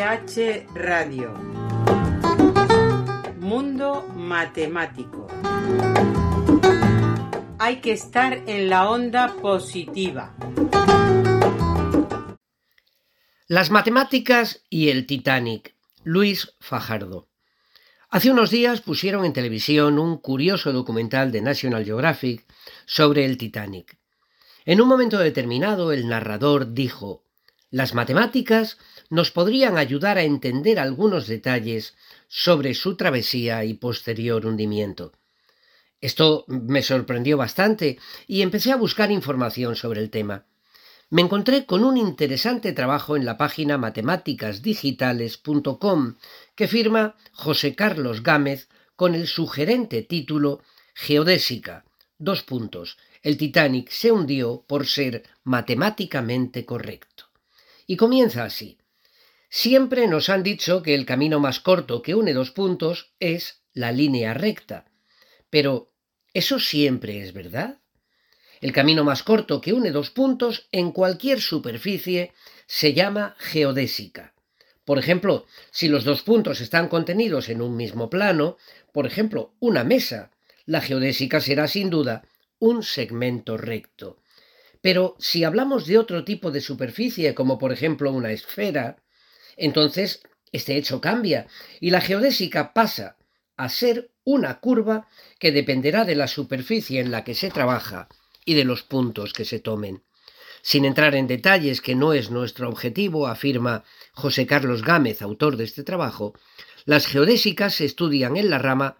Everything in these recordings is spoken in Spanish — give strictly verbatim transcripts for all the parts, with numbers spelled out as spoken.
H Radio. Mundo matemático. Hay que estar en la onda positiva. Las matemáticas y el Titanic. Luis Fajardo. Hace unos días pusieron en televisión un curioso documental de National Geographic sobre el Titanic. En un momento determinado, el narrador dijo: «Las matemáticas nos podrían ayudar a entender algunos detalles sobre su travesía y posterior hundimiento». Esto me sorprendió bastante y empecé a buscar información sobre el tema. Me encontré con un interesante trabajo en la página matemáticas digitales punto com que firma José Carlos Gámez con el sugerente título Geodésica, dos puntos, el Titanic se hundió por ser matemáticamente correcto. Y comienza así: siempre nos han dicho que el camino más corto que une dos puntos es la línea recta. Pero, ¿eso siempre es verdad? El camino más corto que une dos puntos en cualquier superficie se llama geodésica. Por ejemplo, si los dos puntos están contenidos en un mismo plano, por ejemplo, una mesa, la geodésica será sin duda un segmento recto. Pero si hablamos de otro tipo de superficie, como por ejemplo una esfera, entonces este hecho cambia y la geodésica pasa a ser una curva que dependerá de la superficie en la que se trabaja y de los puntos que se tomen. Sin entrar en detalles, que no es nuestro objetivo, afirma José Carlos Gámez, autor de este trabajo, las geodésicas se estudian en la rama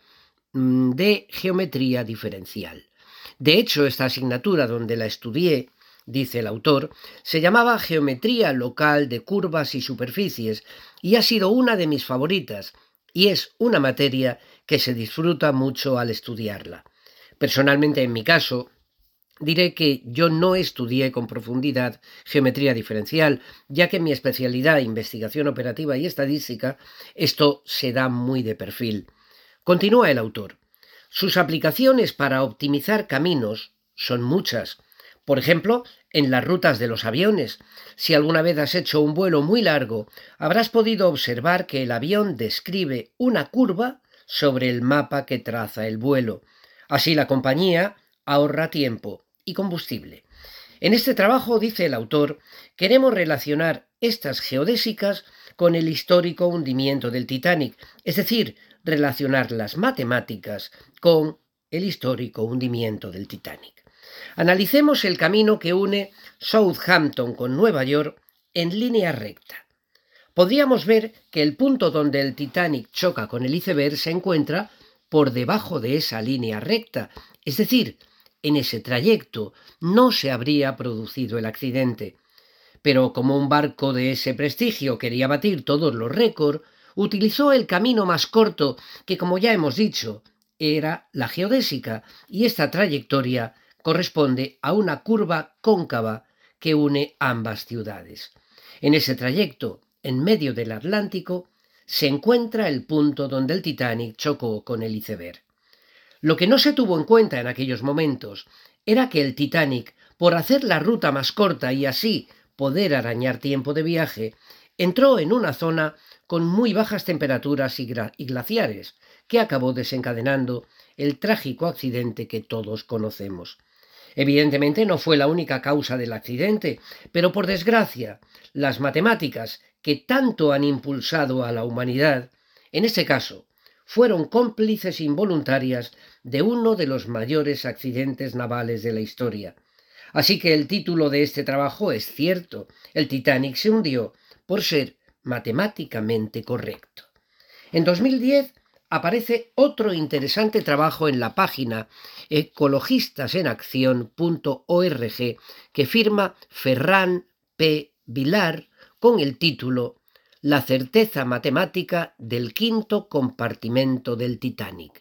de geometría diferencial. De hecho, esta asignatura donde la estudié, dice el autor, se llamaba Geometría Local de Curvas y Superficies y ha sido una de mis favoritas, y es una materia que se disfruta mucho al estudiarla. Personalmente, en mi caso, diré que yo no estudié con profundidad geometría diferencial, ya que en mi especialidad, investigación operativa y estadística, esto se da muy de perfil. Continúa el autor. Sus aplicaciones para optimizar caminos son muchas. Por ejemplo, en las rutas de los aviones. Si alguna vez has hecho un vuelo muy largo, habrás podido observar que el avión describe una curva sobre el mapa que traza el vuelo. Así la compañía ahorra tiempo y combustible. En este trabajo, dice el autor, queremos relacionar estas geodésicas con el histórico hundimiento del Titanic, es decir, relacionar las matemáticas con el histórico hundimiento del Titanic. Analicemos el camino que une Southampton con Nueva York en línea recta. Podríamos ver que el punto donde el Titanic choca con el iceberg se encuentra por debajo de esa línea recta, es decir, en ese trayecto no se habría producido el accidente. Pero como un barco de ese prestigio quería batir todos los récords, utilizó el camino más corto, que como ya hemos dicho, era la geodésica, y esta trayectoria corresponde a una curva cóncava que une ambas ciudades. En ese trayecto, en medio del Atlántico, se encuentra el punto donde el Titanic chocó con el iceberg. Lo que no se tuvo en cuenta en aquellos momentos era que el Titanic, por hacer la ruta más corta y así poder arañar tiempo de viaje, entró en una zona con muy bajas temperaturas y, gra- y glaciares, que acabó desencadenando el trágico accidente que todos conocemos. Evidentemente no fue la única causa del accidente, pero por desgracia, las matemáticas que tanto han impulsado a la humanidad, en este caso, fueron cómplices involuntarias de uno de los mayores accidentes navales de la historia. Así que el título de este trabajo es cierto: el Titanic se hundió por ser matemáticamente correcto. En dos mil diez aparece otro interesante trabajo en la página ecologistas en acción punto org que firma Ferran P. Vilar con el título La certeza matemática del quinto compartimento del Titanic.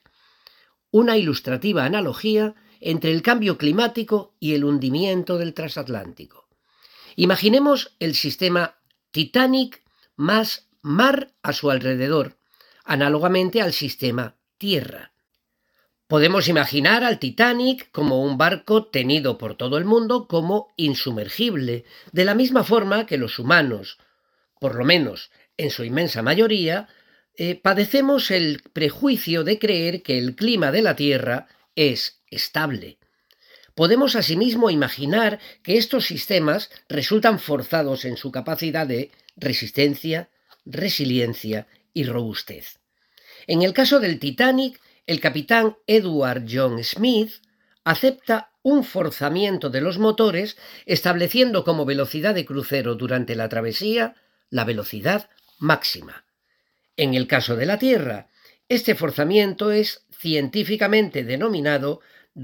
Una ilustrativa analogía entre el cambio climático y el hundimiento del transatlántico. Imaginemos el sistema Titanic más mar a su alrededor, análogamente al sistema Tierra. Podemos imaginar al Titanic como un barco tenido por todo el mundo como insumergible, de la misma forma que los humanos, por lo menos en su inmensa mayoría, eh, padecemos el prejuicio de creer que el clima de la Tierra es estable. Podemos asimismo imaginar que estos sistemas resultan forzados en su capacidad de resistencia, resiliencia y robustez. En el caso del Titanic, el capitán Edward John Smith acepta un forzamiento de los motores, estableciendo como velocidad de crucero durante la travesía la velocidad máxima. En el caso de la Tierra, este forzamiento es científicamente denominado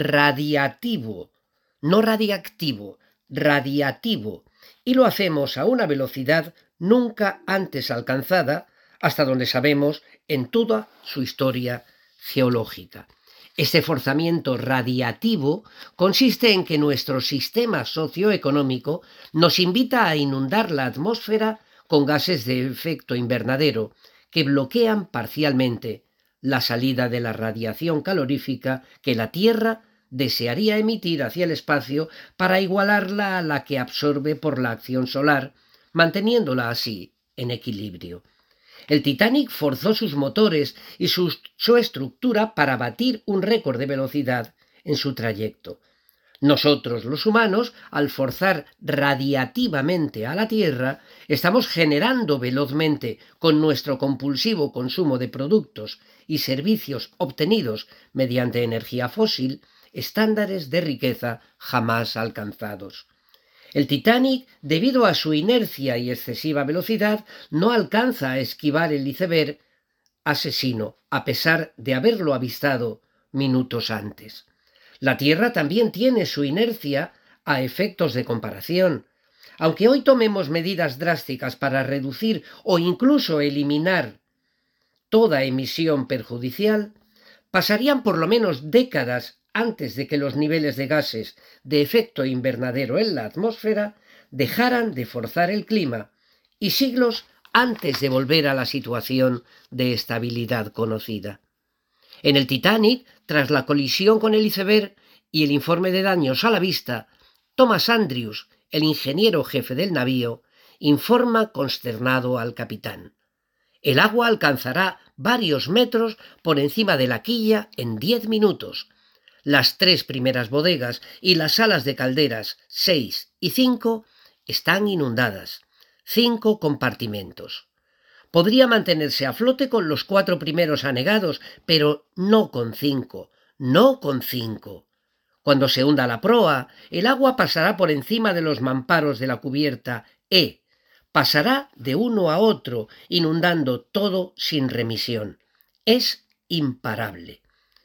radiativo, no radiactivo, radiativo, y lo hacemos a una velocidad nunca antes alcanzada, hasta donde sabemos, en toda su historia geológica. Este forzamiento radiativo consiste en que nuestro sistema socioeconómico nos invita a inundar la atmósfera con gases de efecto invernadero que bloquean parcialmente la salida de la radiación calorífica que la Tierra desearía emitir hacia el espacio para igualarla a la que absorbe por la acción solar, manteniéndola así en equilibrio. El Titanic forzó sus motores y su, su estructura para batir un récord de velocidad en su trayecto. Nosotros, los humanos, al forzar radiativamente a la Tierra, estamos generando velozmente, con nuestro compulsivo consumo de productos y servicios obtenidos mediante energía fósil, estándares de riqueza jamás alcanzados. El Titanic, debido a su inercia y excesiva velocidad, no alcanza a esquivar el iceberg asesino, a pesar de haberlo avistado minutos antes. La Tierra también tiene su inercia a efectos de comparación. Aunque hoy tomemos medidas drásticas para reducir o incluso eliminar toda emisión perjudicial, pasarían por lo menos décadas antes de que los niveles de gases de efecto invernadero en la atmósfera dejaran de forzar el clima y siglos antes de volver a la situación de estabilidad conocida. En el Titanic, tras la colisión con el iceberg y el informe de daños a la vista, Thomas Andrews, el ingeniero jefe del navío, informa consternado al capitán: el agua alcanzará varios metros por encima de la quilla en diez minutos. Las tres primeras bodegas y las salas de calderas seis y cinco están inundadas. Cinco compartimentos. Podría mantenerse a flote con los cuatro primeros anegados, pero no con cinco, no con cinco. Cuando se hunda la proa, el agua pasará por encima de los mamparos de la cubierta E. Pasará de uno a otro, inundando todo sin remisión. Es imparable.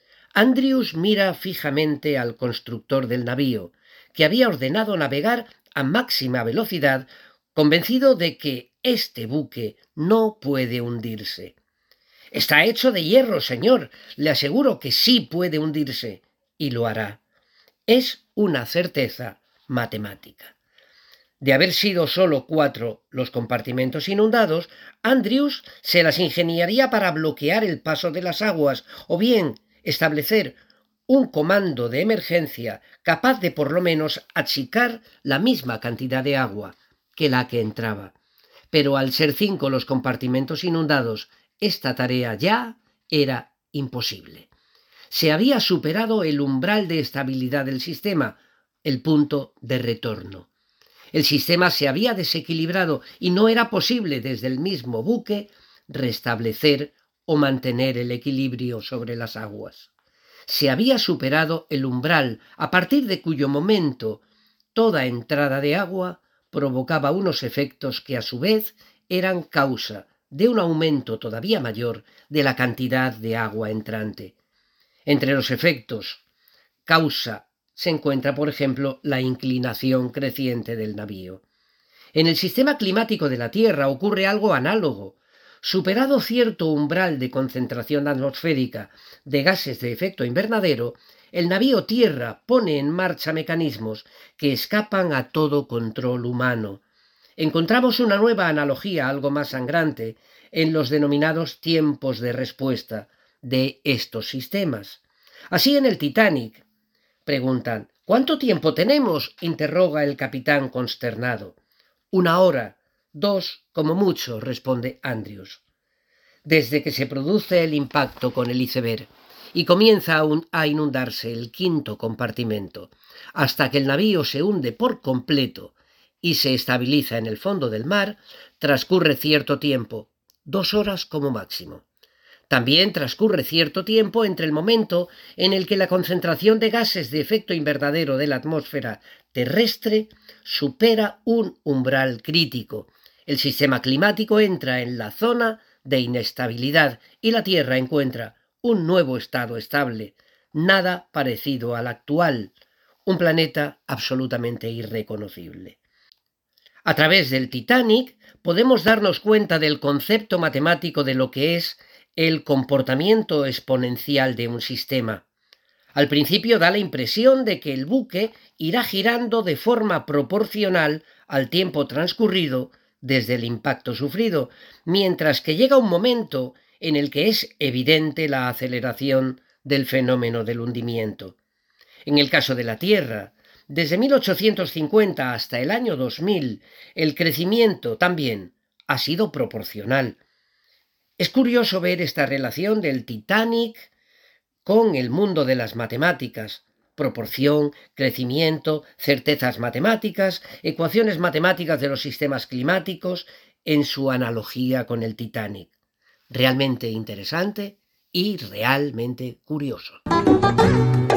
Andrews mira fijamente al constructor del navío, que había ordenado navegar a máxima velocidad, convencido de que este buque no puede hundirse. «Está hecho de hierro, señor. Le aseguro que sí puede hundirse, y lo hará». Es una certeza matemática. De haber sido solo cuatro los compartimentos inundados, Andrews se las ingeniaría para bloquear el paso de las aguas, o bien establecer un comando de emergencia capaz de por lo menos achicar la misma cantidad de agua que la que entraba. Pero al ser cinco los compartimentos inundados, esta tarea ya era imposible. Se había superado el umbral de estabilidad del sistema, el punto de retorno. El sistema se había desequilibrado y no era posible desde el mismo buque restablecer o mantener el equilibrio sobre las aguas. Se había superado el umbral a partir de cuyo momento toda entrada de agua provocaba unos efectos que a su vez eran causa de un aumento todavía mayor de la cantidad de agua entrante. Entre los efectos causa se encuentra, por ejemplo, la inclinación creciente del navío. En el sistema climático de la Tierra ocurre algo análogo. Superado cierto umbral de concentración atmosférica de gases de efecto invernadero, el navío Tierra pone en marcha mecanismos que escapan a todo control humano. Encontramos una nueva analogía algo más sangrante en los denominados tiempos de respuesta de estos sistemas. Así en el Titanic. Preguntan: «¿Cuánto tiempo tenemos?», interroga el capitán consternado. «Una hora, dos, Como mucho, responde Andrews. Desde que se produce el impacto con el iceberg y comienza a inundarse el quinto compartimento, hasta que el navío se hunde por completo y se estabiliza en el fondo del mar, transcurre cierto tiempo, dos horas como máximo. También transcurre cierto tiempo entre el momento en el que la concentración de gases de efecto invernadero de la atmósfera terrestre supera un umbral crítico. El sistema climático entra en la zona de inestabilidad y la Tierra encuentra un nuevo estado estable, nada parecido al actual, un planeta absolutamente irreconocible. A través del Titanic podemos darnos cuenta del concepto matemático de lo que es el comportamiento exponencial de un sistema. Al principio da la impresión de que el buque irá girando de forma proporcional al tiempo transcurrido desde el impacto sufrido, mientras que llega un momento en el que es evidente la aceleración del fenómeno del hundimiento. En el caso de la Tierra, desde mil ochocientos cincuenta hasta el año dos mil, el crecimiento también ha sido proporcional. Es curioso ver esta relación del Titanic con el mundo de las matemáticas, proporción, crecimiento, certezas matemáticas, ecuaciones matemáticas de los sistemas climáticos, en su analogía con el Titanic. Realmente interesante y realmente curioso.